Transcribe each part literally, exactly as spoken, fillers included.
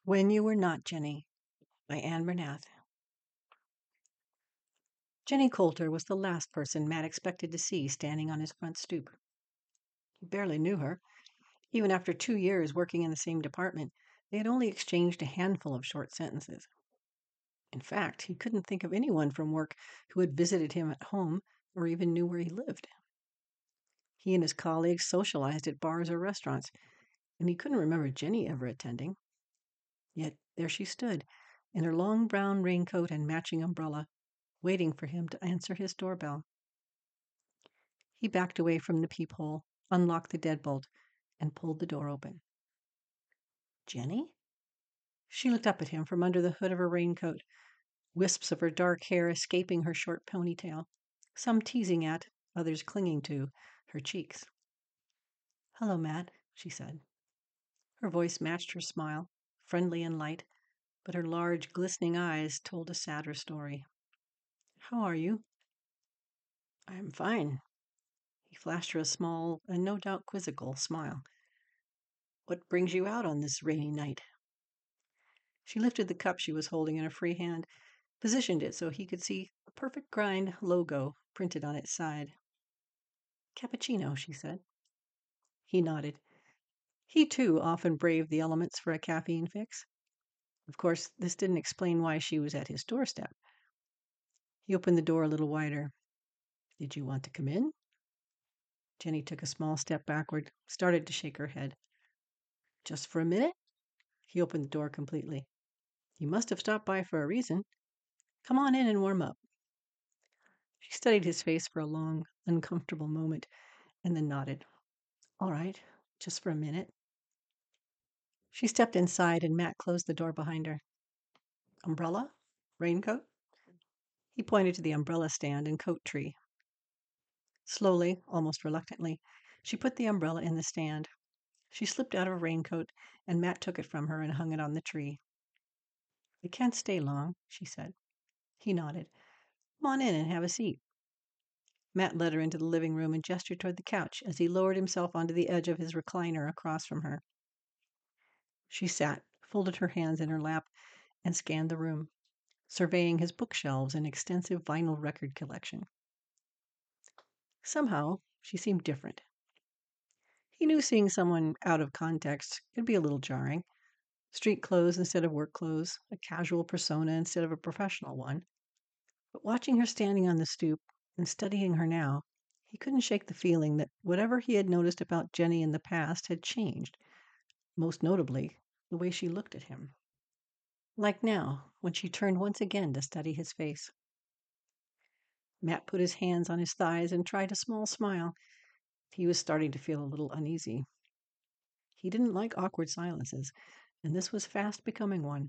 When You Were Not Jenny by Anne Bernath. Jenny Coulter was the last person Matt expected to see standing on his front stoop. He barely knew her. Even after two years working in the same department, they had only exchanged a handful of short sentences. In fact, he couldn't think of anyone from work who had visited him at home or even knew where he lived. He and his colleagues socialized at bars or restaurants, and he couldn't remember Jenny ever attending. Yet there she stood, in her long brown raincoat and matching umbrella, waiting for him to answer his doorbell. He backed away from the peephole, unlocked the deadbolt, and pulled the door open. Jenny? She looked up at him from under the hood of her raincoat, wisps of her dark hair escaping her short ponytail, some teasing at, others clinging to, her cheeks. "Hello, Matt," she said. Her voice matched her smile, friendly and light, but her large, glistening eyes told a sadder story. "How are you?" "I'm fine." He flashed her a small and no doubt quizzical smile. "What brings you out on this rainy night?" She lifted the cup she was holding in a free hand, positioned it so he could see a Perfect Grind logo printed on its side. "Cappuccino," she said. He nodded. He, too, often braved the elements for a caffeine fix. Of course, this didn't explain why she was at his doorstep. He opened the door a little wider. "Did you want to come in?" Jenny took a small step backward, started to shake her head. "Just for a minute?" He opened the door completely. "You must have stopped by for a reason. Come on in and warm up." She studied his face for a long, uncomfortable moment, and then nodded. "All right, just for a minute." She stepped inside, and Matt closed the door behind her. "Umbrella? Raincoat?" He pointed to the umbrella stand and coat tree. Slowly, almost reluctantly, she put the umbrella in the stand. She slipped out of her raincoat, and Matt took it from her and hung it on the tree. "I can't stay long," she said. He nodded. "Come on in and have a seat." Matt led her into the living room and gestured toward the couch as he lowered himself onto the edge of his recliner across from her. She sat, folded her hands in her lap, and scanned the room, surveying his bookshelves and extensive vinyl record collection. Somehow, she seemed different. He knew seeing someone out of context could be a little jarring. Street clothes instead of work clothes, a casual persona instead of a professional one. But watching her standing on the stoop and studying her now, he couldn't shake the feeling that whatever he had noticed about Jenny in the past had changed, most notably the way she looked at him. Like now, when she turned once again to study his face. Matt put his hands on his thighs and tried a small smile. He was starting to feel a little uneasy. He didn't like awkward silences, and this was fast becoming one.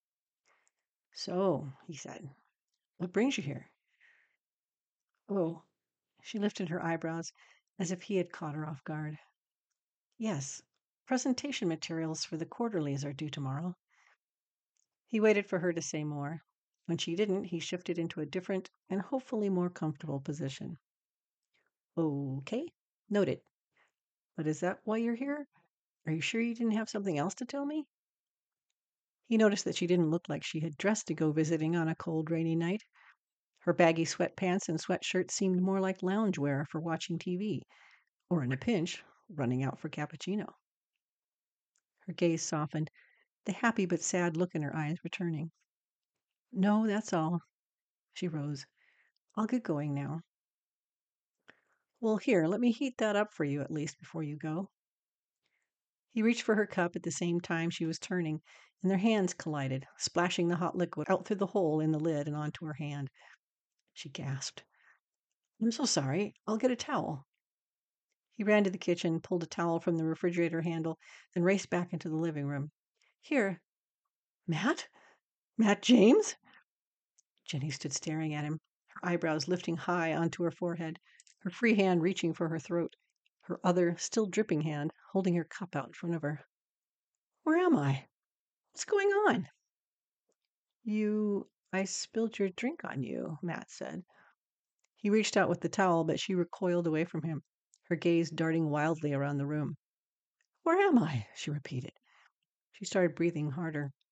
"So," he said, "what brings you here?" "Oh." She lifted her eyebrows as if he had caught her off guard. "Yes, presentation materials for the quarterlies are due tomorrow." He waited for her to say more. When she didn't, he shifted into a different and hopefully more comfortable position. "Okay, noted. But is that why you're here? Are you sure you didn't have something else to tell me?" He noticed that she didn't look like she had dressed to go visiting on a cold, rainy night. Her baggy sweatpants and sweatshirt seemed more like loungewear for watching T V, or in a pinch, running out for cappuccino. Her gaze softened, the happy but sad look in her eyes returning. "No, that's all." She rose. "I'll get going now." "Well, here, let me heat that up for you at least before you go." He reached for her cup at the same time she was turning, and their hands collided, splashing the hot liquid out through the hole in the lid and onto her hand. She gasped. "I'm so sorry. I'll get a towel." He ran to the kitchen, pulled a towel from the refrigerator handle, then raced back into the living room. "Here." "Matt? Matt James?" Jenny stood staring at him, her eyebrows lifting high onto her forehead, her free hand reaching for her throat, her other, still dripping hand holding her cup out in front of her. "Where am I? What's going on?" "You I spilled your drink on you," Matt said. He reached out with the towel, but she recoiled away from him, her gaze darting wildly around the room. "Where am I?" she repeated. She started breathing harder.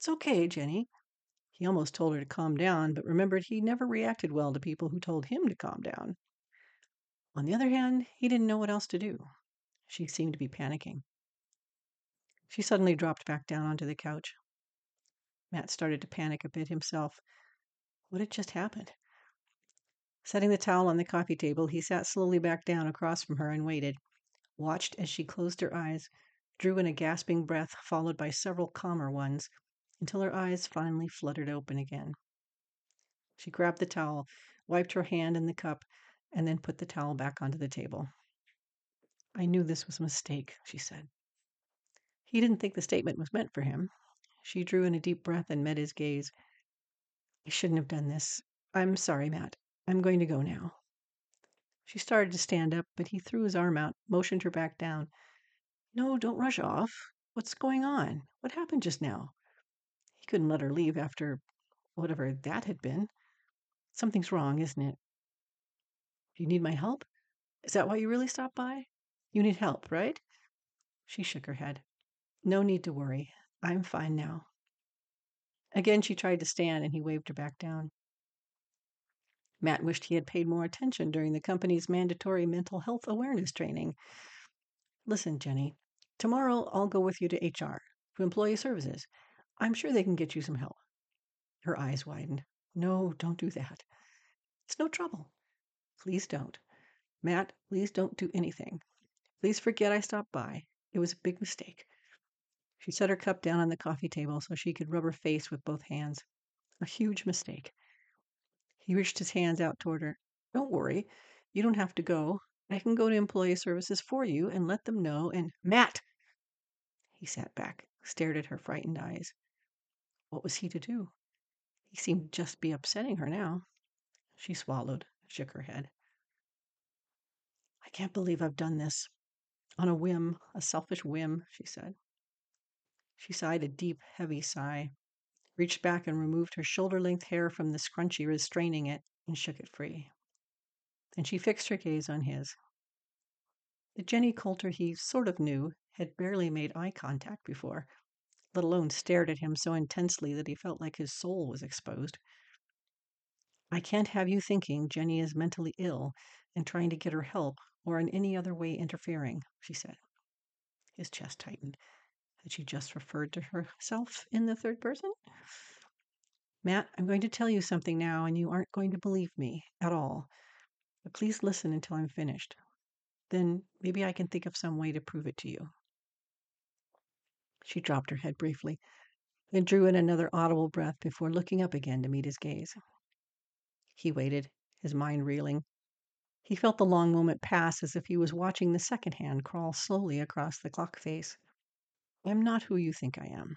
It's okay, Jenny. He almost told her to calm down, but remembered he never reacted well to people who told him to calm down. On the other hand, he didn't know what else to do. She seemed to be panicking. She suddenly dropped back down onto the couch. Matt started to panic a bit himself. What had just happened? Setting the towel on the coffee table, he sat slowly back down across from her and waited, watched as she closed her eyes, drew in a gasping breath followed by several calmer ones, until her eyes finally fluttered open again. She grabbed the towel, wiped her hand in the cup, and then put the towel back onto the table. I knew this was a mistake, she said. He didn't think the statement was meant for him. She drew in a deep breath and met his gaze. I shouldn't have done this. I'm sorry, Matt. I'm going to go now. She started to stand up, but he threw his arm out, motioned her back down. No, don't rush off. What's going on? What happened just now? He couldn't let her leave after whatever that had been. Something's wrong, isn't it? Do you need my help? Is that why you really stopped by? You need help, right? She shook her head. No need to worry. I'm fine now. Again, she tried to stand, and he waved her back down. Matt wished he had paid more attention during the company's mandatory mental health awareness training. Listen, Jenny, tomorrow I'll go with you to H R, to Employee Services. I'm sure they can get you some help. Her eyes widened. No, don't do that. It's no trouble. Please don't. Matt, please don't do anything. Please forget I stopped by. It was a big mistake. She set her cup down on the coffee table so she could rub her face with both hands. A huge mistake. He reached his hands out toward her. Don't worry. You don't have to go. I can go to Employee Services for you and let them know and... Matt! He sat back, stared at her frightened eyes. What was he to do? He seemed to just be upsetting her now. She swallowed, shook her head. I can't believe I've done this. On a whim, a selfish whim, she said. She sighed a deep, heavy sigh, reached back and removed her shoulder-length hair from the scrunchie restraining it, and shook it free. Then she fixed her gaze on his. The Jenny Coulter he sort of knew had barely made eye contact before, let alone stared at him so intensely that he felt like his soul was exposed. I can't have you thinking Jenny is mentally ill and trying to get her help or in any other way interfering, she said. His chest tightened. Had she just referred to herself in the third person? Matt, I'm going to tell you something now, and you aren't going to believe me at all. But please listen until I'm finished. Then maybe I can think of some way to prove it to you. She dropped her head briefly, then drew in another audible breath before looking up again to meet his gaze. He waited, his mind reeling. He felt the long moment pass as if he was watching the second hand crawl slowly across the clock face. I'm not who you think I am.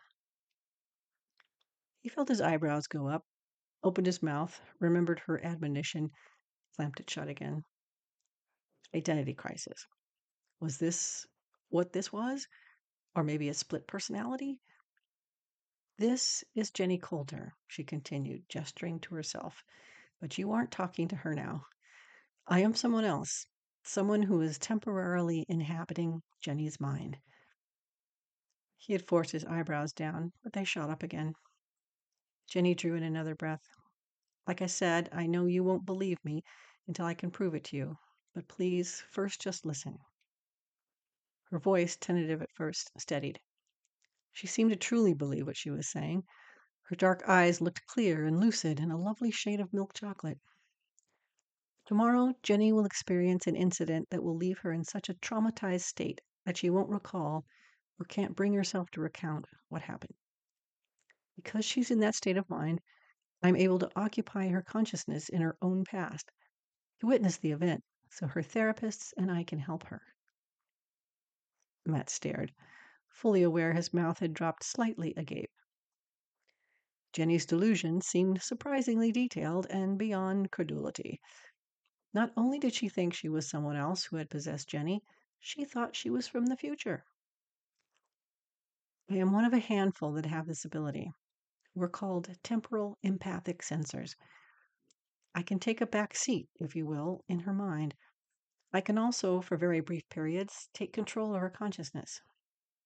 He felt his eyebrows go up, opened his mouth, remembered her admonition, clamped it shut again. Identity crisis. Was this what this was? Or maybe a split personality? This is Jenny Coulter, she continued, gesturing to herself. But you aren't talking to her now. I am someone else, someone who is temporarily inhabiting Jenny's mind. He had forced his eyebrows down, but they shot up again. Jenny drew in another breath. Like I said, I know you won't believe me until I can prove it to you. But please, first just listen. Her voice, tentative at first, steadied. She seemed to truly believe what she was saying. Her dark eyes looked clear and lucid in a lovely shade of milk chocolate. Tomorrow, Jenny will experience an incident that will leave her in such a traumatized state that she won't recall or can't bring herself to recount what happened. Because she's in that state of mind, I'm able to occupy her consciousness in her own past, to witness the event, so her therapists and I can help her. Matt stared, fully aware his mouth had dropped slightly agape. Jenny's delusion seemed surprisingly detailed and beyond credulity. Not only did she think she was someone else who had possessed Jenny, she thought she was from the future. I am one of a handful that have this ability. We're called temporal empathic sensors. I can take a back seat, if you will, in her mind. I can also, for very brief periods, take control of her consciousness.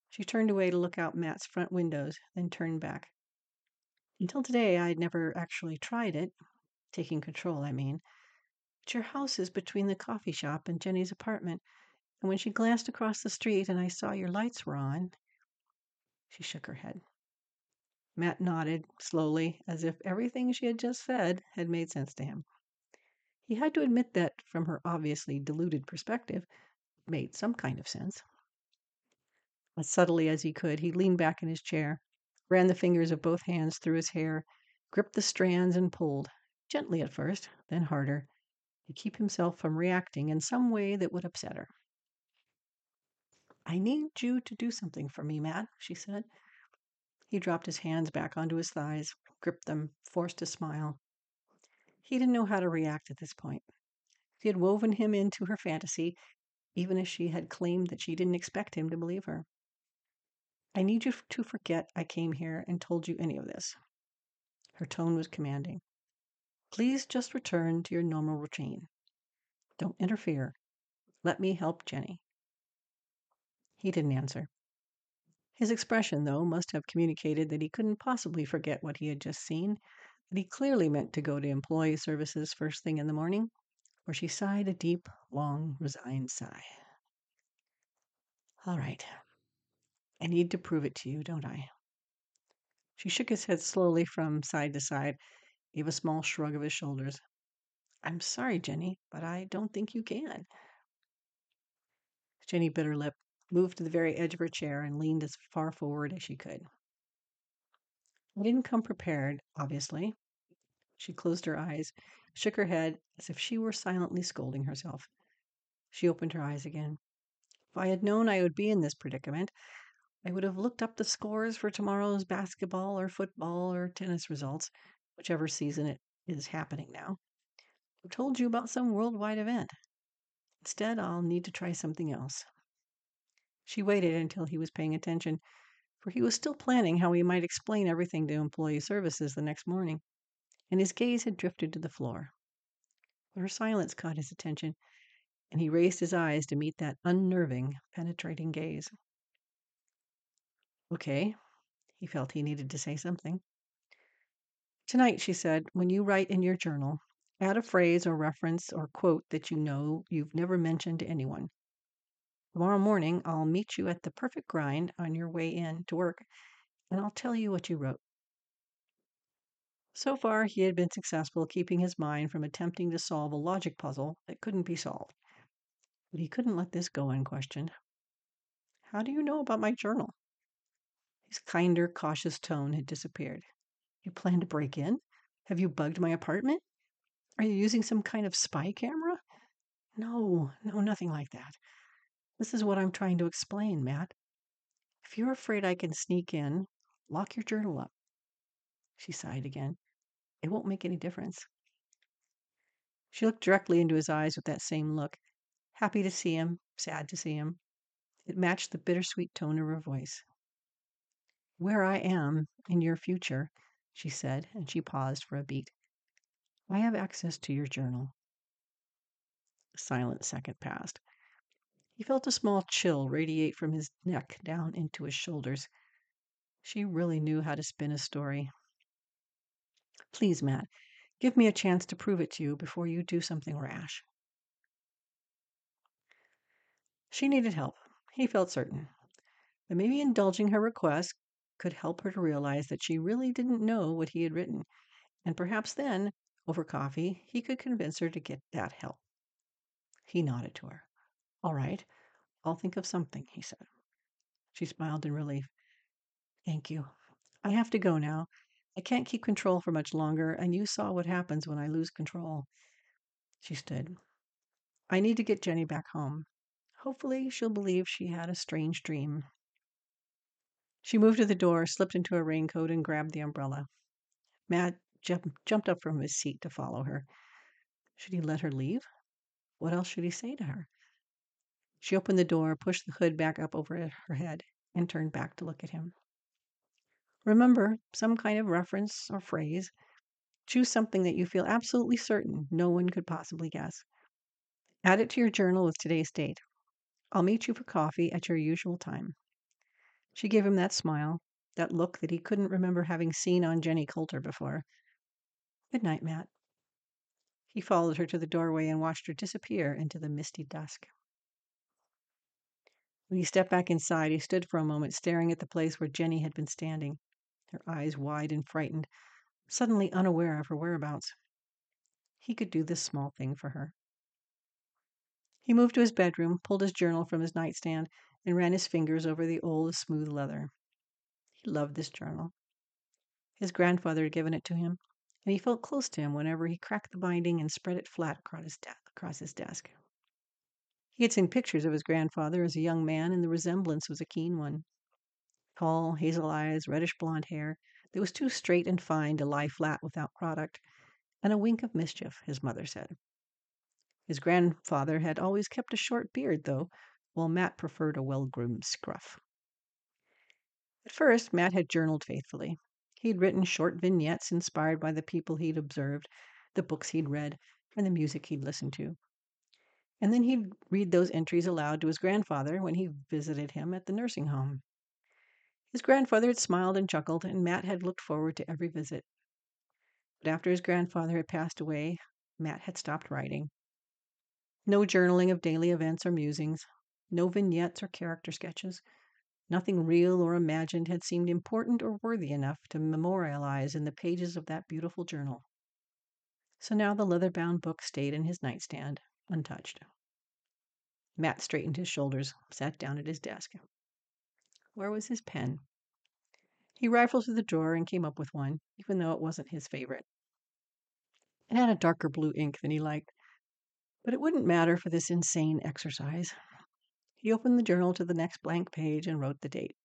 She turned away to look out Matt's front windows, then turned back. Until today, I'd never actually tried it. Taking control, I mean. But your house is between the coffee shop and Jenny's apartment, and when she glanced across the street and I saw your lights were on, she shook her head. Matt nodded slowly, as if everything she had just said had made sense to him. He had to admit that, from her obviously deluded perspective, it made some kind of sense. As subtly as he could, he leaned back in his chair, ran the fingers of both hands through his hair, gripped the strands and pulled, gently at first, then harder, to keep himself from reacting in some way that would upset her. I need you to do something for me, Matt, she said. He dropped his hands back onto his thighs, gripped them, forced a smile. He didn't know how to react at this point. She had woven him into her fantasy, even as she had claimed that she didn't expect him to believe her. I need you to forget I came here and told you any of this. Her tone was commanding. Please just return to your normal routine. Don't interfere. Let me help Jenny. He didn't answer. His expression, though, must have communicated that he couldn't possibly forget what he had just seen, that he clearly meant to go to employee services first thing in the morning, where she sighed a deep, long, resigned sigh. All right. I need to prove it to you, don't I? She shook his head slowly from side to side, gave a small shrug of his shoulders. I'm sorry, Jenny, but I don't think you can. Jenny bit her lip, moved to the very edge of her chair, and leaned as far forward as she could. I didn't come prepared, obviously. She closed her eyes, shook her head as if she were silently scolding herself. She opened her eyes again. If I had known I would be in this predicament, I would have looked up the scores for tomorrow's basketball or football or tennis results, whichever season it is happening now. I've told you about some worldwide event. Instead, I'll need to try something else. She waited until he was paying attention, for he was still planning how he might explain everything to employee services the next morning, and his gaze had drifted to the floor. But her silence caught his attention, and he raised his eyes to meet that unnerving, penetrating gaze. Okay, he felt he needed to say something. Tonight, she said, when you write in your journal, add a phrase or reference or quote that you know you've never mentioned to anyone. Tomorrow morning, I'll meet you at the perfect grind on your way in to work, and I'll tell you what you wrote. So far, he had been successful keeping his mind from attempting to solve a logic puzzle that couldn't be solved. But he couldn't let this go unquestioned. How do you know about my journal? His kinder, cautious tone had disappeared. You plan to break in? Have you bugged my apartment? Are you using some kind of spy camera? No, no, nothing like that. This is what I'm trying to explain, Matt. If you're afraid I can sneak in, lock your journal up. She sighed again. It won't make any difference. She looked directly into his eyes with that same look, happy to see him, sad to see him. It matched the bittersweet tone of her voice. Where I am in your future, she said, and she paused for a beat. I have access to your journal. A silent second passed. He felt a small chill radiate from his neck down into his shoulders. She really knew how to spin a story. Please, Matt, give me a chance to prove it to you before you do something rash. She needed help, he felt certain. But maybe indulging her request could help her to realize that she really didn't know what he had written, and perhaps then, over coffee, he could convince her to get that help. He nodded to her. All right, I'll think of something, he said. She smiled in relief. Thank you. I have to go now. I can't keep control for much longer, and you saw what happens when I lose control. She stood. I need to get Jenny back home. Hopefully she'll believe she had a strange dream. She moved to the door, slipped into a raincoat, and grabbed the umbrella. Matt jump, jumped up from his seat to follow her. Should he let her leave? What else should he say to her? She opened the door, pushed the hood back up over her head, and turned back to look at him. Remember, some kind of reference or phrase. Choose something that you feel absolutely certain no one could possibly guess. Add it to your journal with today's date. I'll meet you for coffee at your usual time. She gave him that smile, that look that he couldn't remember having seen on Jenny Coulter before. Good night, Matt. He followed her to the doorway and watched her disappear into the misty dusk. When he stepped back inside, he stood for a moment staring at the place where Jenny had been standing, her eyes wide and frightened, suddenly unaware of her whereabouts. He could do this small thing for her. He moved to his bedroom, pulled his journal from his nightstand, and ran his fingers over the old, smooth leather. He loved this journal. His grandfather had given it to him, and he felt close to him whenever he cracked the binding and spread it flat across his, de- across his desk. He had seen pictures of his grandfather as a young man, and the resemblance was a keen one. Tall, hazel eyes, reddish blonde hair that was too straight and fine to lie flat without product, and a wink of mischief, his mother said. His grandfather had always kept a short beard, though, while Matt preferred a well-groomed scruff. At first, Matt had journaled faithfully. He'd written short vignettes inspired by the people he'd observed, the books he'd read, and the music he'd listened to. And then he'd read those entries aloud to his grandfather when he visited him at the nursing home. His grandfather had smiled and chuckled, and Matt had looked forward to every visit. But after his grandfather had passed away, Matt had stopped writing. No journaling of daily events or musings, no vignettes or character sketches. Nothing real or imagined had seemed important or worthy enough to memorialize in the pages of that beautiful journal. So now the leather-bound book stayed in his nightstand, untouched. Matt straightened his shoulders, sat down at his desk. Where was his pen? He rifled through the drawer and came up with one, even though it wasn't his favorite. It had a darker blue ink than he liked, but it wouldn't matter for this insane exercise. He opened the journal to the next blank page and wrote the date.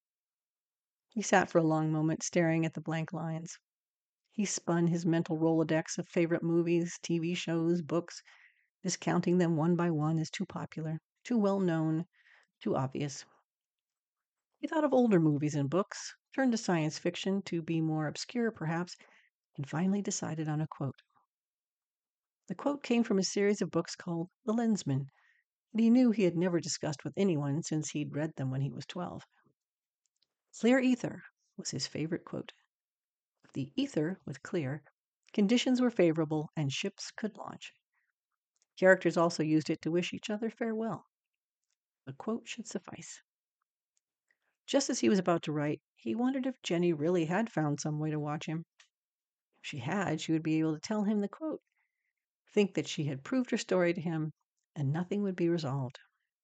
He sat for a long moment, staring at the blank lines. He spun his mental Rolodex of favorite movies, T V shows, books, discounting them one by one as too popular, too well known, too obvious. He thought of older movies and books, turned to science fiction to be more obscure, perhaps, and finally decided on a quote. The quote came from a series of books called The Lensman, that he knew he had never discussed with anyone since he'd read them when he was twelve. Clear ether was his favorite quote. If the ether was clear, conditions were favorable, and ships could launch. Characters also used it to wish each other farewell. The quote should suffice. Just as he was about to write, he wondered if Jenny really had found some way to watch him. If she had, she would be able to tell him the quote, think that she had proved her story to him, and nothing would be resolved.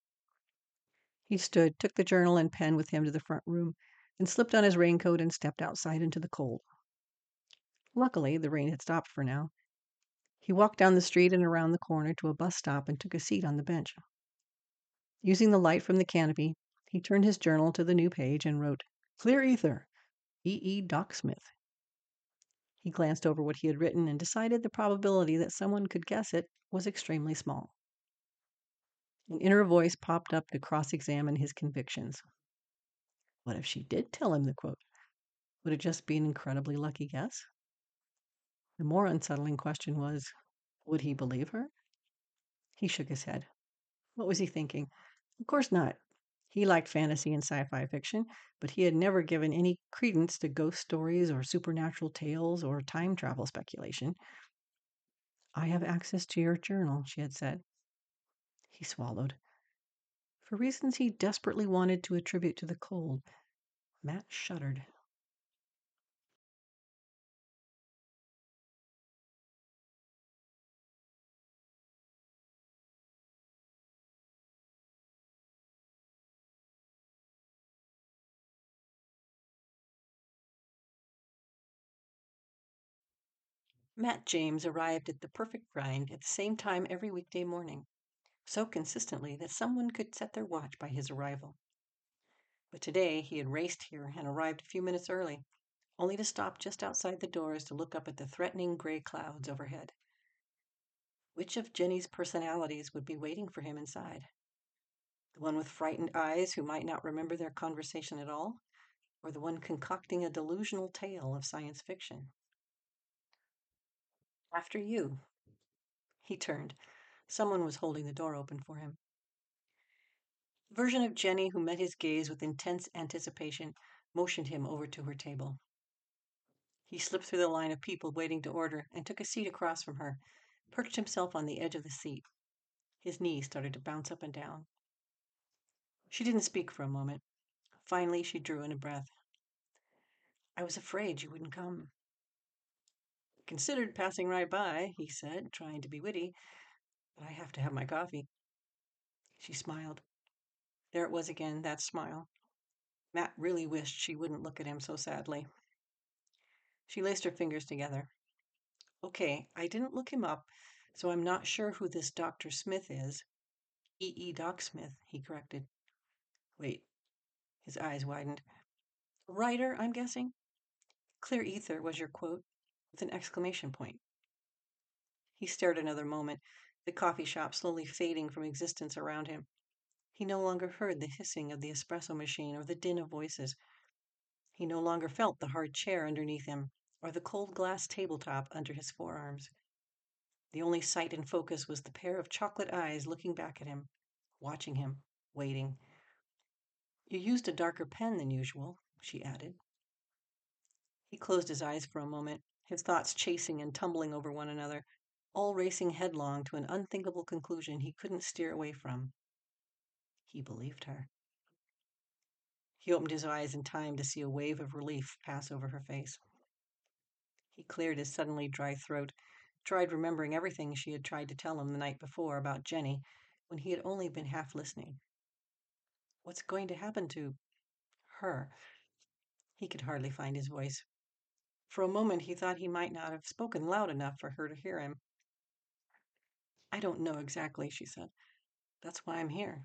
He stood, took the journal and pen with him to the front room, and slipped on his raincoat and stepped outside into the cold. Luckily, the rain had stopped for now. He walked down the street and around the corner to a bus stop and took a seat on the bench. Using the light from the canopy, he turned his journal to the new page and wrote, Clear Ether, E. E. Doc Smith. He glanced over what he had written and decided the probability that someone could guess it was extremely small. An inner voice popped up to cross-examine his convictions. What if she did tell him the quote? Would it just be an incredibly lucky guess? The more unsettling question was, would he believe her? He shook his head. What was he thinking? Of course not. He liked fantasy and sci-fi fiction, but he had never given any credence to ghost stories or supernatural tales or time travel speculation. I have access to your journal, she had said. He swallowed. For reasons he desperately wanted to attribute to the cold, Matt shuddered. Matt James arrived at the perfect grind at the same time every weekday morning, so consistently that someone could set their watch by his arrival. But today he had raced here and arrived a few minutes early, only to stop just outside the doors to look up at the threatening gray clouds overhead. Which of Jenny's personalities would be waiting for him inside? The one with frightened eyes who might not remember their conversation at all, or the one concocting a delusional tale of science fiction? After you. He turned. Someone was holding the door open for him. The version of Jenny who met his gaze with intense anticipation motioned him over to her table. He slipped through the line of people waiting to order and took a seat across from her, perched himself on the edge of the seat. His knees started to bounce up and down. She didn't speak for a moment. Finally, she drew in a breath. "I was afraid you wouldn't come." "Considered passing right by," he said, trying to be witty, "but I have to have my coffee." She smiled. There it was again, that smile. Matt really wished she wouldn't look at him so sadly. She laced her fingers together. "Okay, I didn't look him up, so I'm not sure who this Doctor Smith is." E. E. Doc Smith, he corrected. "Wait." His eyes widened. "A writer, I'm guessing?" "Clear ether" was your quote, with an exclamation point. He stared another moment, the coffee shop slowly fading from existence around him. He no longer heard the hissing of the espresso machine or the din of voices. He no longer felt the hard chair underneath him or the cold glass tabletop under his forearms. The only sight in focus was the pair of chocolate eyes looking back at him, watching him, waiting. "You used a darker pen than usual," she added. He closed his eyes for a moment, his thoughts chasing and tumbling over one another, all racing headlong to an unthinkable conclusion he couldn't steer away from. He believed her. He opened his eyes in time to see a wave of relief pass over her face. He cleared his suddenly dry throat, tried remembering everything she had tried to tell him the night before about Jenny, when he had only been half listening. What's going to happen to her? He could hardly find his voice. For a moment he thought he might not have spoken loud enough for her to hear him. "I don't know exactly," she said. "That's why I'm here."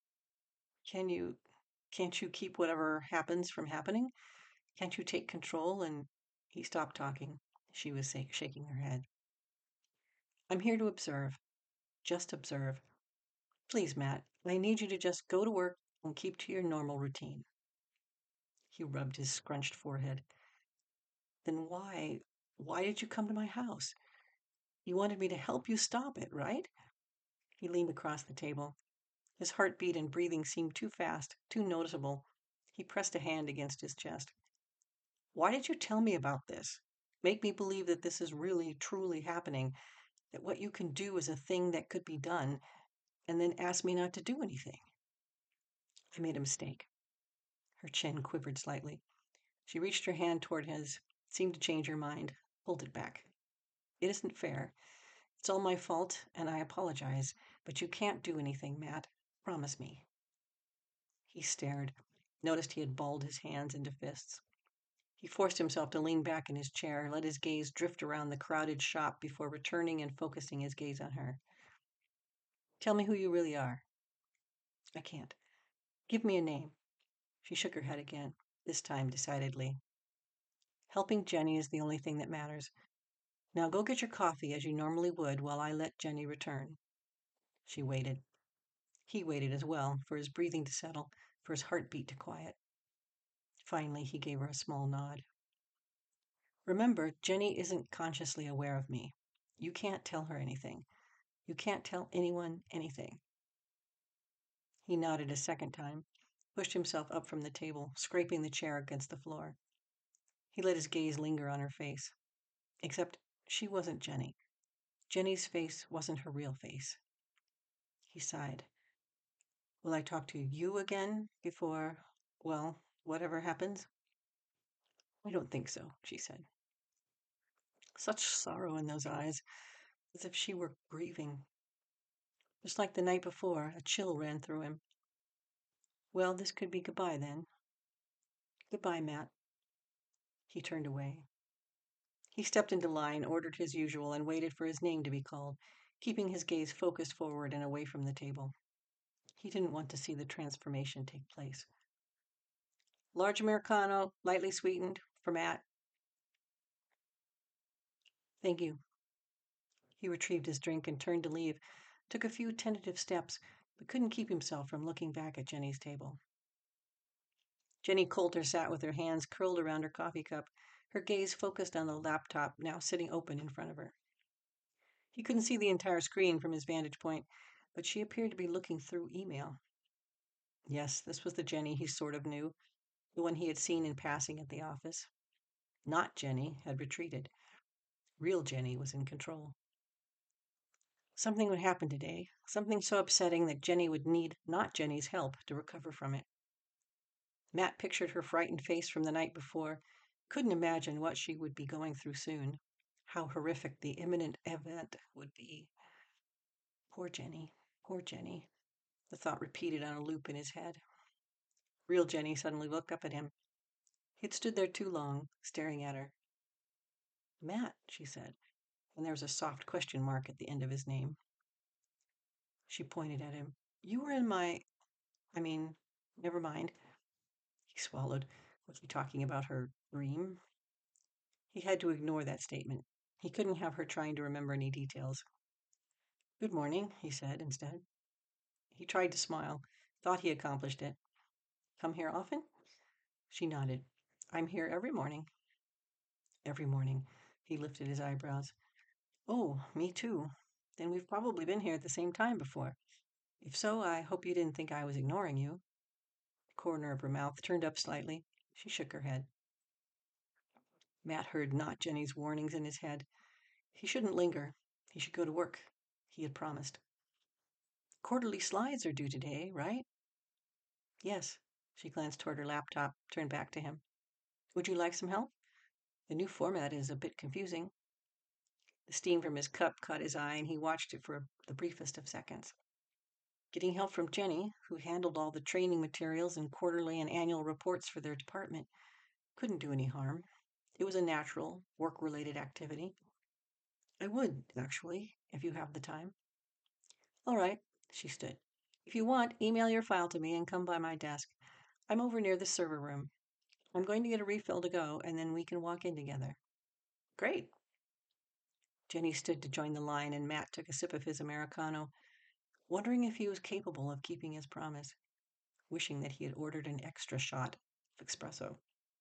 Can you, can't you keep whatever happens from happening? Can't you take control and... He stopped talking. She was sa- shaking her head. "I'm here to observe. Just observe. Please, Matt, I need you to just go to work and keep to your normal routine." He rubbed his scrunched forehead. "Then why, why did you come to my house? You wanted me to help you stop it, right?" He leaned across the table. His heartbeat and breathing seemed too fast, too noticeable. He pressed a hand against his chest. "Why did you tell me about this? Make me believe that this is really, truly happening, that what you can do is a thing that could be done, and then ask me not to do anything." "I made a mistake." Her chin quivered slightly. She reached her hand toward his, seemed to change her mind, pulled it back. "It isn't fair. It's all my fault, and I apologize, but you can't do anything, Matt. Promise me." He stared, noticed he had balled his hands into fists. He forced himself to lean back in his chair, let his gaze drift around the crowded shop before returning and focusing his gaze on her. "Tell me who you really are." "I can't." "Give me a name." She shook her head again, this time decidedly. "Helping Jenny is the only thing that matters. Now go get your coffee as you normally would while I let Jenny return." She waited. He waited as well, for his breathing to settle, for his heartbeat to quiet. Finally, he gave her a small nod. "Remember, Jenny isn't consciously aware of me. You can't tell her anything. You can't tell anyone anything." He nodded a second time, pushed himself up from the table, scraping the chair against the floor. He let his gaze linger on her face. Except she wasn't Jenny. Jenny's face wasn't her real face. He sighed. "Will I talk to you again before, well, whatever happens?" "I don't think so," she said. Such sorrow in those eyes, as if she were grieving. Just like the night before, a chill ran through him. "Well, this could be goodbye then." "Goodbye, Matt." He turned away. He stepped into line, ordered his usual, and waited for his name to be called, keeping his gaze focused forward and away from the table. He didn't want to see the transformation take place. "Large Americano, lightly sweetened, for Matt." "Thank you." He retrieved his drink and turned to leave, took a few tentative steps, but couldn't keep himself from looking back at Jenny's table. Jenny Coulter sat with her hands curled around her coffee cup, her gaze focused on the laptop now sitting open in front of her. He couldn't see the entire screen from his vantage point, but she appeared to be looking through email. Yes, this was the Jenny he sort of knew, the one he had seen in passing at the office. Not Jenny had retreated. Real Jenny was in control. Something would happen today, something so upsetting that Jenny would need not Jenny's help to recover from it. Matt pictured her frightened face from the night before, couldn't imagine what she would be going through soon, how horrific the imminent event would be. Poor Jenny, poor Jenny, the thought repeated on a loop in his head. Real Jenny suddenly looked up at him. He had stood there too long, staring at her. Matt, she said, and there was a soft question mark at the end of his name. She pointed at him. You were in my... I mean, never mind. He swallowed. Was he talking about her dream? He had to ignore that statement. He couldn't have her trying to remember any details. Good morning, he said instead. He tried to smile, thought he accomplished it. Come here often? She nodded. I'm here every morning. Every morning. He lifted his eyebrows. Oh, me too. Then we've probably been here at the same time before. If so, I hope you didn't think I was ignoring you. The corner of her mouth turned up slightly. She shook her head. Matt heard not Jenny's warnings in his head. He shouldn't linger. He should go to work. He had promised. Quarterly slides are due today, right? Yes. She glanced toward her laptop, turned back to him. Would you like some help? The new format is a bit confusing. The steam from his cup caught his eye, and he watched it for the briefest of seconds. Getting help from Jenny, who handled all the training materials and quarterly and annual reports for their department, couldn't do any harm. It was a natural, work-related activity. I would, actually, if you have the time. All right, she stood. If you want, email your file to me and come by my desk. I'm over near the server room. I'm going to get a refill to go, and then we can walk in together. Great. Jenny stood to join the line, and Matt took a sip of his Americano, wondering if he was capable of keeping his promise, wishing that he had ordered an extra shot of espresso.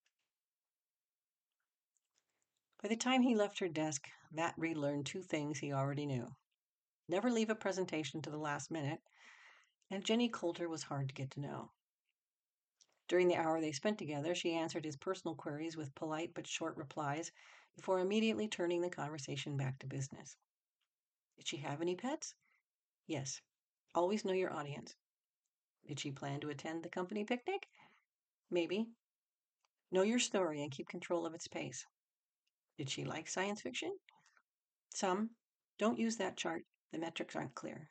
By the time he left her desk, Matt relearned two things he already knew. Never leave a presentation to the last minute, and Jenny Coulter was hard to get to know. During the hour they spent together, she answered his personal queries with polite but short replies before immediately turning the conversation back to business. Did she have any pets? Yes. Always know your audience. Did she plan to attend the company picnic? Maybe. Know your story and keep control of its pace. Did she like science fiction? Some. Don't use that chart. The metrics aren't clear.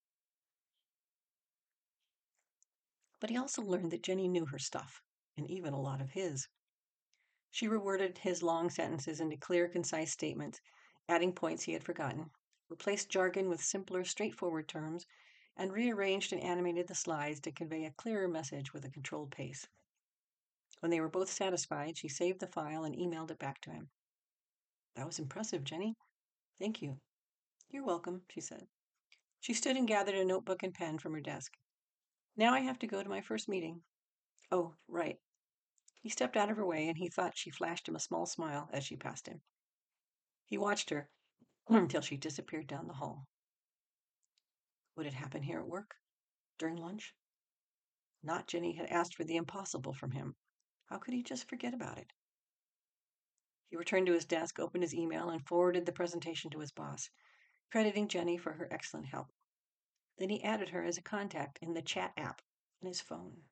But he also learned that Jenny knew her stuff, and even a lot of his. She reworded his long sentences into clear, concise statements, adding points he had forgotten, replaced jargon with simpler, straightforward terms, and rearranged and animated the slides to convey a clearer message with a controlled pace. When they were both satisfied, she saved the file and emailed it back to him. That was impressive, Jenny. Thank you. You're welcome, she said. She stood and gathered a notebook and pen from her desk. Now I have to go to my first meeting. Oh, right. He stepped out of her way, and he thought she flashed him a small smile as she passed him. He watched her until she disappeared down the hall. Would it happen here at work? During lunch? Not Jenny had asked for the impossible from him. How could he just forget about it? He returned to his desk, opened his email, and forwarded the presentation to his boss, crediting Jenny for her excellent help. Then he added her as a contact in the chat app on his phone.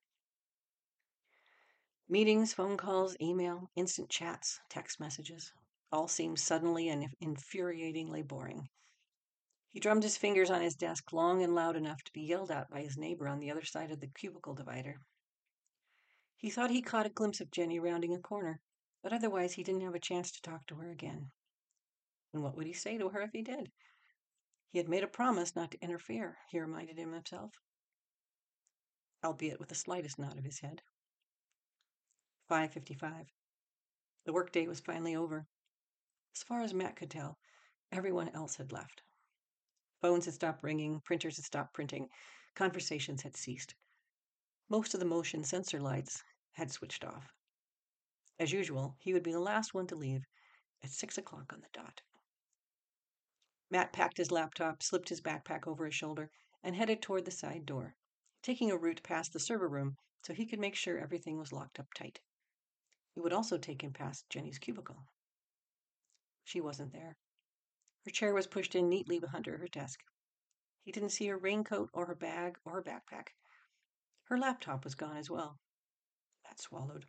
Meetings, phone calls, email, instant chats, text messages, all seemed suddenly and infuriatingly boring. He drummed his fingers on his desk long and loud enough to be yelled at by his neighbor on the other side of the cubicle divider. He thought he caught a glimpse of Jenny rounding a corner, but otherwise he didn't have a chance to talk to her again. And what would he say to her if he did? He had made a promise not to interfere, he reminded himself, albeit with the slightest nod of his head. five fifty-five. The workday was finally over. As far as Matt could tell, everyone else had left. Phones had stopped ringing, printers had stopped printing, conversations had ceased. Most of the motion sensor lights had switched off. As usual, he would be the last one to leave at six o'clock on the dot. Matt packed his laptop, slipped his backpack over his shoulder, and headed toward the side door. taking a route past the server room so he could make sure everything was locked up tight. It would also take him past Jenny's cubicle. She wasn't there. Her chair was pushed in neatly under her desk. He didn't see her raincoat or her bag or her backpack. Her laptop was gone as well. Matt swallowed.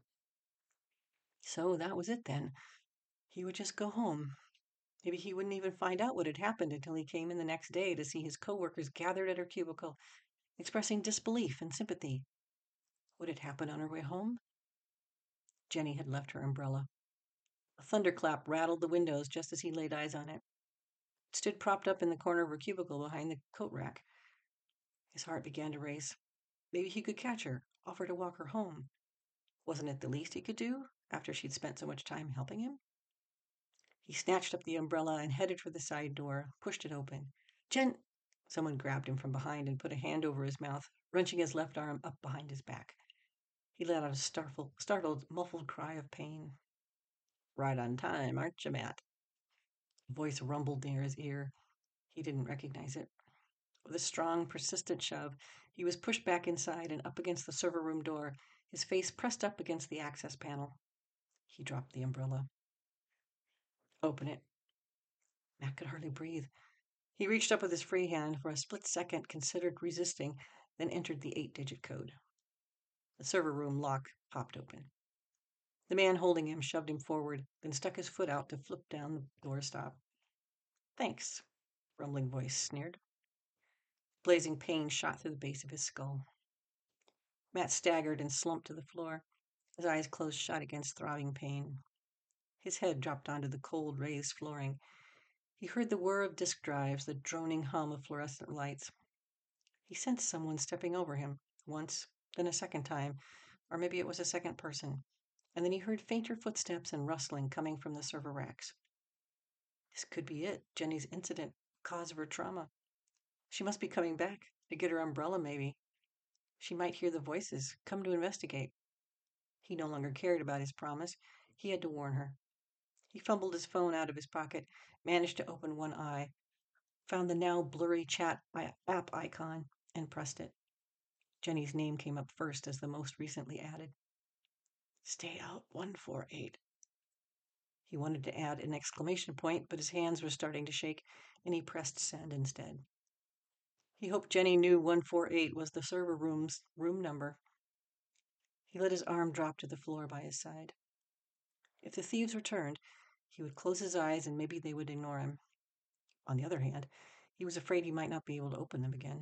So that was it then. He would just go home. Maybe he wouldn't even find out what had happened until he came in the next day to see his coworkers gathered at her cubicle, expressing disbelief and sympathy. Would it happen on her way home? Jenny had left her umbrella. A thunderclap rattled the windows just as he laid eyes on it. It stood propped up in the corner of her cubicle behind the coat rack. His heart began to race. Maybe he could catch her, offer to walk her home. Wasn't it the least he could do, after she'd spent so much time helping him? He snatched up the umbrella and headed for the side door, pushed it open. Jen! Someone grabbed him from behind and put a hand over his mouth, wrenching his left arm up behind his back. He let out a startled, startled, muffled cry of pain. Right on time, aren't you, Matt? A voice rumbled near his ear. He didn't recognize it. With a strong, persistent shove, he was pushed back inside and up against the server room door, his face pressed up against the access panel. He dropped the umbrella. Open it. Matt could hardly breathe. He reached up with his free hand, for a split second considered resisting, then entered the eight-digit code. The server room lock popped open. The man holding him shoved him forward, then stuck his foot out to flip down the door stop. Thanks, rumbling voice sneered. Blazing pain shot through the base of his skull. Matt staggered and slumped to the floor, his eyes closed shut against throbbing pain. His head dropped onto the cold, raised flooring. He heard the whir of disk drives, the droning hum of fluorescent lights. He sensed someone stepping over him, once, then a second time, or maybe it was a second person, and then he heard fainter footsteps and rustling coming from the server racks. This could be it, Jenny's incident, cause of her trauma. She must be coming back, to get her umbrella maybe. She might hear the voices, come to investigate. He no longer cared about his promise. He had to warn her. He fumbled his phone out of his pocket, managed to open one eye, found the now blurry chat app icon, and pressed it. Jenny's name came up first as the most recently added. Stay out one four eight. He wanted to add an exclamation point, but his hands were starting to shake, and he pressed send instead. He hoped Jenny knew one four eight was the server room's room number. He let his arm drop to the floor by his side. If the thieves returned, he would close his eyes and maybe they would ignore him. On the other hand, he was afraid he might not be able to open them again.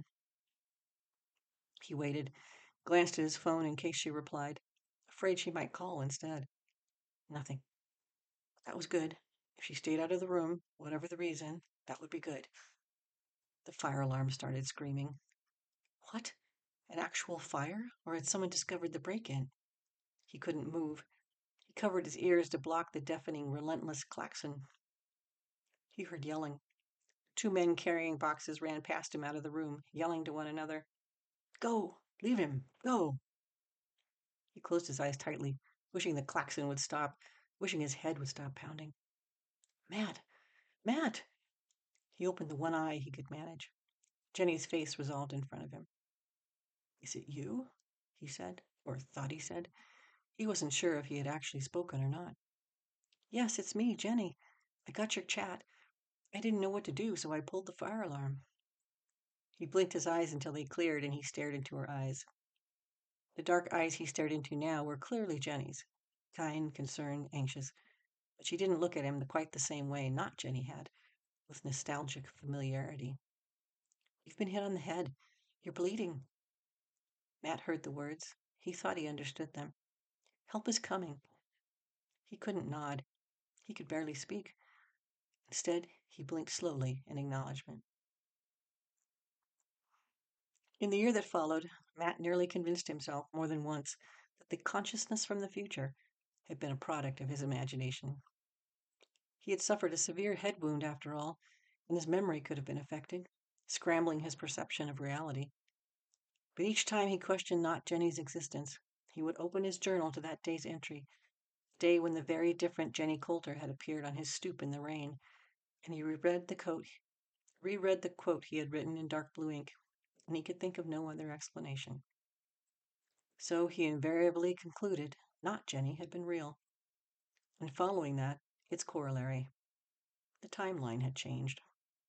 He waited, glanced at his phone in case she replied, afraid she might call instead. Nothing. That was good. If she stayed out of the room, whatever the reason, that would be good. The fire alarm started screaming. What? An actual fire? Or had someone discovered the break-in? He couldn't move. He covered his ears to block the deafening, relentless klaxon. He heard yelling. Two men carrying boxes ran past him out of the room, yelling to one another. Go! Leave him! Go! He closed his eyes tightly, wishing the klaxon would stop, wishing his head would stop pounding. Matt! Matt! He opened the one eye he could manage. Jenny's face resolved in front of him. Is it you? He said, or thought he said. He wasn't sure if he had actually spoken or not. Yes, it's me, Jenny. I got your chat. I didn't know what to do, so I pulled the fire alarm. He blinked his eyes until they cleared, and he stared into her eyes. The dark eyes he stared into now were clearly Jenny's, kind, concerned, anxious. But she didn't look at him quite the same way not Jenny had, with nostalgic familiarity. You've been hit on the head. You're bleeding. Matt heard the words. He thought he understood them. Help is coming. He couldn't nod. He could barely speak. Instead, he blinked slowly in acknowledgement. In the year that followed, Matt nearly convinced himself more than once that the consciousness from the future had been a product of his imagination. He had suffered a severe head wound, after all, and his memory could have been affected, scrambling his perception of reality. But each time he questioned not Jenny's existence, he would open his journal to that day's entry, the day when the very different Jenny Coulter had appeared on his stoop in the rain, and he reread the quote, reread the quote he had written in dark blue ink. and he could think of no other explanation. So he invariably concluded not Jenny had been real. And following that, its corollary. The timeline had changed.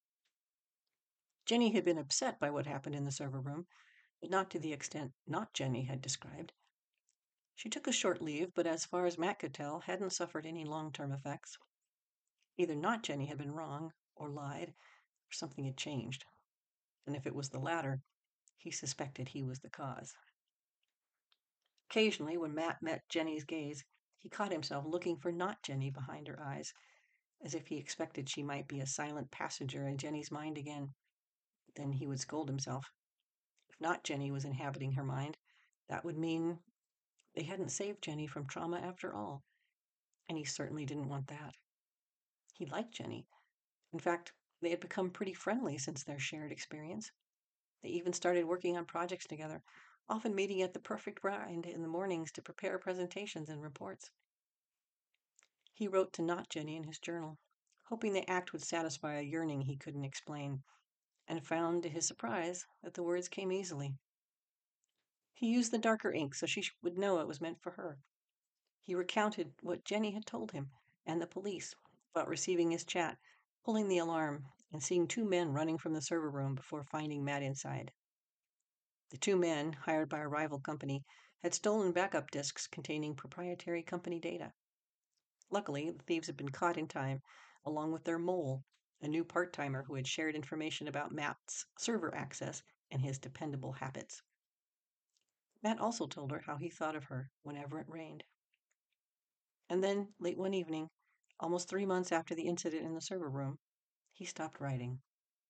Jenny had been upset by what happened in the server room, but not to the extent not Jenny had described. She took a short leave, but as far as Matt could tell, hadn't suffered any long-term effects. Either not Jenny had been wrong, or lied, or something had changed. And if it was the latter, he suspected he was the cause. Occasionally, when Matt met Jenny's gaze, he caught himself looking for not Jenny behind her eyes, as if he expected she might be a silent passenger in Jenny's mind again. Then he would scold himself. If not Jenny was inhabiting her mind, that would mean they hadn't saved Jenny from trauma after all, and he certainly didn't want that. He liked Jenny. In fact, they had become pretty friendly since their shared experience. They even started working on projects together, often meeting at the Perfect Bride in the mornings to prepare presentations and reports. He wrote to not Jenny in his journal, hoping the act would satisfy a yearning he couldn't explain, and found to his surprise that the words came easily. He used the darker ink so she would know it was meant for her. He recounted what Jenny had told him and the police about receiving his chat, pulling the alarm, and seeing two men running from the server room before finding Matt inside. The two men, hired by a rival company, had stolen backup disks containing proprietary company data. Luckily, the thieves had been caught in time, along with their mole, a new part-timer who had shared information about Matt's server access and his dependable habits. Matt also told her how he thought of her whenever it rained. And then, late one evening, almost three months after the incident in the server room, he stopped writing.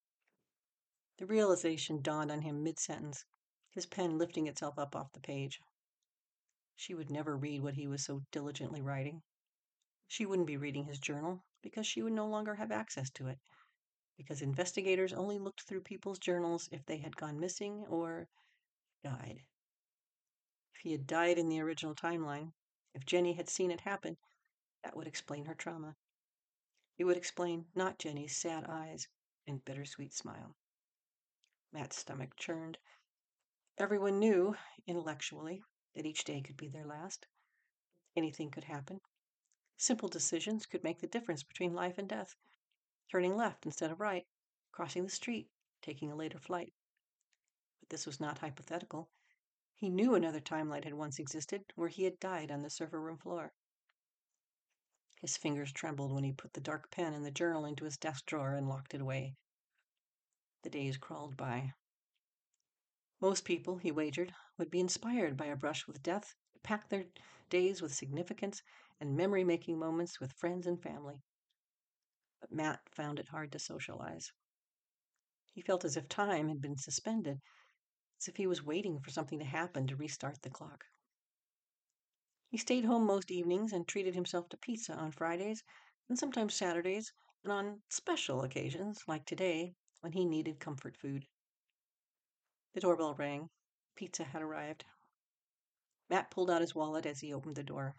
The realization dawned on him mid-sentence, his pen lifting itself up off the page. She would never read what he was so diligently writing. She wouldn't be reading his journal because she would no longer have access to it, because investigators only looked through people's journals if they had gone missing or died. If he had died in the original timeline, if Jenny had seen it happen, that would explain her trauma. It would explain not Jenny's sad eyes and bittersweet smile. Matt's stomach churned. Everyone knew, intellectually, that each day could be their last. Anything could happen. Simple decisions could make the difference between life and death. Turning left instead of right, crossing the street, taking a later flight. But this was not hypothetical. He knew another timeline had once existed where he had died on the server room floor. His fingers trembled when he put the dark pen and the journal into his desk drawer and locked it away. The days crawled by. Most people, he wagered, would be inspired by a brush with death to pack their days with significance and memory-making moments with friends and family. But Matt found it hard to socialize. He felt as if time had been suspended, as if he was waiting for something to happen to restart the clock. He stayed home most evenings and treated himself to pizza on Fridays and sometimes Saturdays, and on special occasions, like today, when he needed comfort food. The doorbell rang. Pizza had arrived. Matt pulled out his wallet as he opened the door.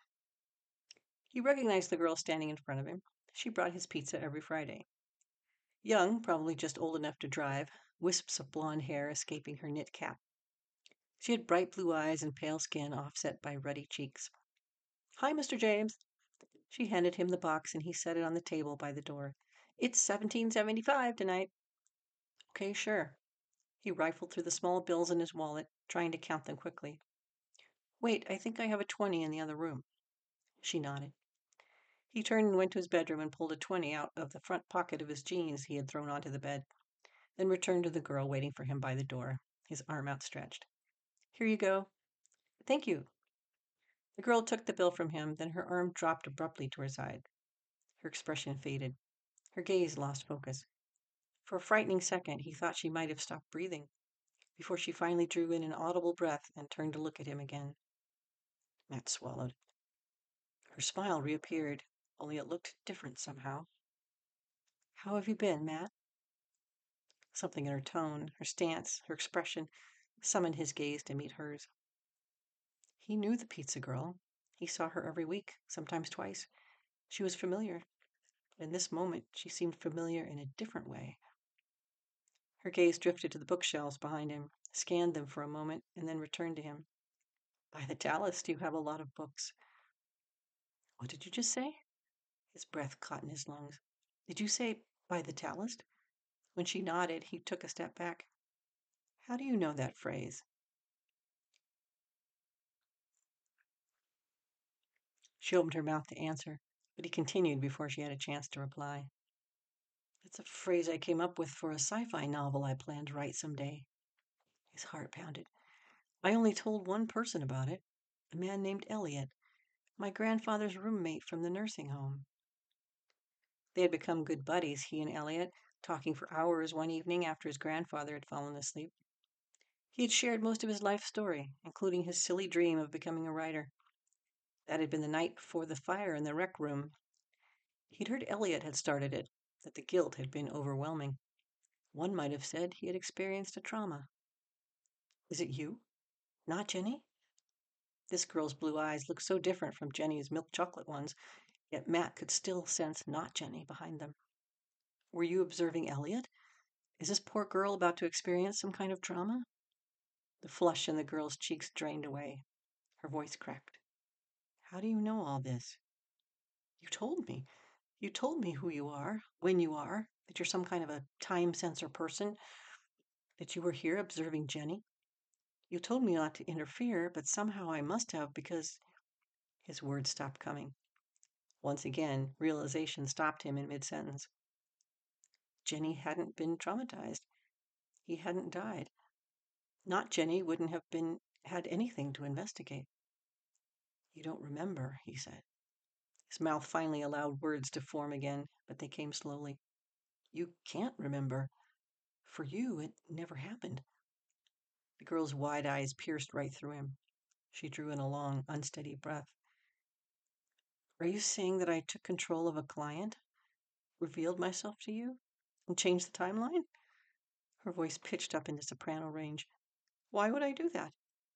He recognized the girl standing in front of him. She brought his pizza every Friday. Young, probably just old enough to drive, wisps of blonde hair escaping her knit cap. She had bright blue eyes and pale skin offset by ruddy cheeks. "Hi, Mister James." She handed him the box and he set it on the table by the door. "It's seventeen seventy-five tonight." "Okay, sure." He rifled through the small bills in his wallet, trying to count them quickly. "Wait, I think I have a twenty in the other room." She nodded. He turned and went to his bedroom and pulled a twenty out of the front pocket of his jeans he had thrown onto the bed, then returned to the girl waiting for him by the door, his arm outstretched. "Here you go." "Thank you." The girl took the bill from him, then her arm dropped abruptly to her side. Her expression faded. Her gaze lost focus. For a frightening second, he thought she might have stopped breathing, before she finally drew in an audible breath and turned to look at him again. Matt swallowed. Her smile reappeared, only it looked different somehow. "How have you been, Matt?" Something in her tone, her stance, her expression, summoned his gaze to meet hers. He knew the pizza girl. He saw her every week, sometimes twice. She was familiar. But in this moment, she seemed familiar in a different way. Her gaze drifted to the bookshelves behind him, scanned them for a moment, and then returned to him. By the Taoist, you have a lot of books. What did you just say? His breath caught in his lungs. Did you say by the Taoist? When she nodded, he took a step back. How do you know that phrase? She opened her mouth to answer, but he continued before she had a chance to reply. It's a phrase I came up with for a sci-fi novel I plan to write someday. His heart pounded. I only told one person about it, a man named Elliot, my grandfather's roommate from the nursing home. They had become good buddies, he and Elliot, talking for hours one evening after his grandfather had fallen asleep. He had shared most of his life story, including his silly dream of becoming a writer. That had been the night before the fire in the rec room. He'd heard Elliot had started it, that the guilt had been overwhelming. One might have said he had experienced a trauma. Is it you? Not Jenny? This girl's blue eyes looked so different from Jenny's milk chocolate ones, yet Matt could still sense not Jenny behind them. Were you observing Elliot? Is this poor girl about to experience some kind of trauma? The flush in the girl's cheeks drained away. Her voice cracked. How do you know all this? You told me. You told me who you are, when you are, that you're some kind of a time sensor person, that you were here observing Jenny. You told me not to interfere, but somehow I must have because... His words stopped coming. Once again, realization stopped him in mid-sentence. Jenny hadn't been traumatized. He hadn't died. Not Jenny wouldn't have been had anything to investigate. You don't remember, he said. His mouth finally allowed words to form again, but they came slowly. You can't remember. For you, it never happened. The girl's wide eyes pierced right through him. She drew in a long, unsteady breath. Are you saying that I took control of a client, revealed myself to you, and changed the timeline? Her voice pitched up into soprano range. Why would I do that?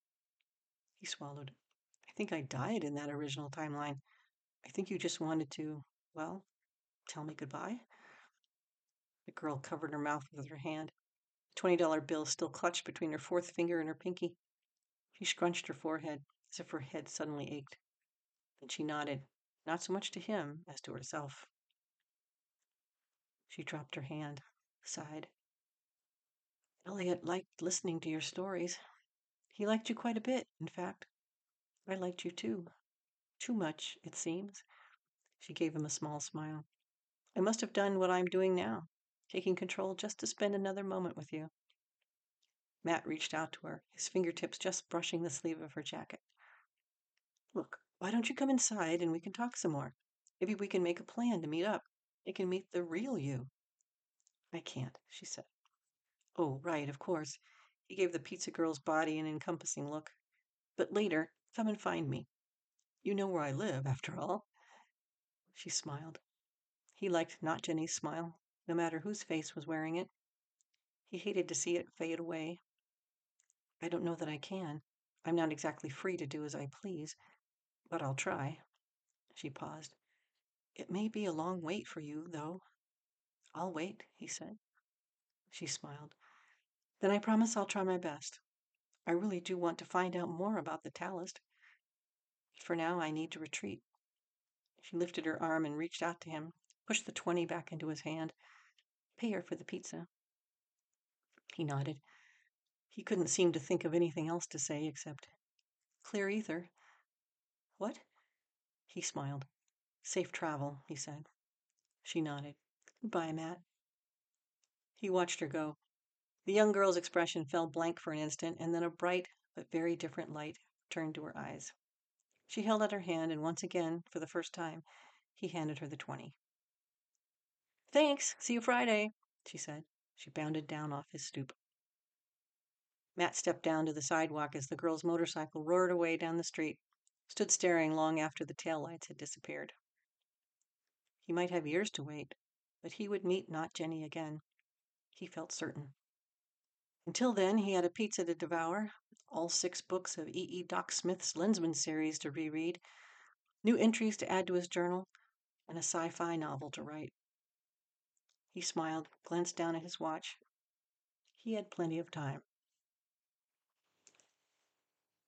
He swallowed. I think I died in that original timeline. I think you just wanted to, well, tell me goodbye. The girl covered her mouth with her hand. The twenty dollar bill still clutched between her fourth finger and her pinky. She scrunched her forehead, as if her head suddenly ached. Then she nodded, not so much to him as to herself. She dropped her hand, sighed. Elliot liked listening to your stories. He liked you quite a bit, in fact. I liked you too. Too much, it seems. She gave him a small smile. I must have done what I'm doing now, taking control just to spend another moment with you. Matt reached out to her, his fingertips just brushing the sleeve of her jacket. Look, why don't you come inside and we can talk some more? Maybe we can make a plan to meet up. I can meet the real you. I can't, she said. Oh, right, of course. He gave the pizza girl's body an encompassing look. But later, come and find me. You know where I live, after all. She smiled. He liked not Jenny's smile, no matter whose face was wearing it. He hated to see it fade away. I don't know that I can. I'm not exactly free to do as I please, but I'll try. She paused. It may be a long wait for you, though. I'll wait, he said. She smiled. Then I promise I'll try my best. I really do want to find out more about the Taoist. For now, I need to retreat. She lifted her arm and reached out to him, pushed the twenty back into his hand. Pay her for the pizza. He nodded. He couldn't seem to think of anything else to say except, clear ether. What? He smiled. Safe travel, he said. She nodded. Goodbye, Matt. He watched her go. The young girl's expression fell blank for an instant, and then a bright but very different light turned to her eyes. She held out her hand, and once again, for the first time, he handed her the twenty. Thanks. See you Friday, she said. She bounded down off his stoop. Matt stepped down to the sidewalk as the girl's motorcycle roared away down the street, stood staring long after the taillights had disappeared. He might have years to wait, but he would meet not Jenny again. He felt certain. Until then, he had a pizza to devour, all six books of E E. Doc Smith's Lensman series to reread, new entries to add to his journal, and a sci-fi novel to write. He smiled, glanced down at his watch. He had plenty of time.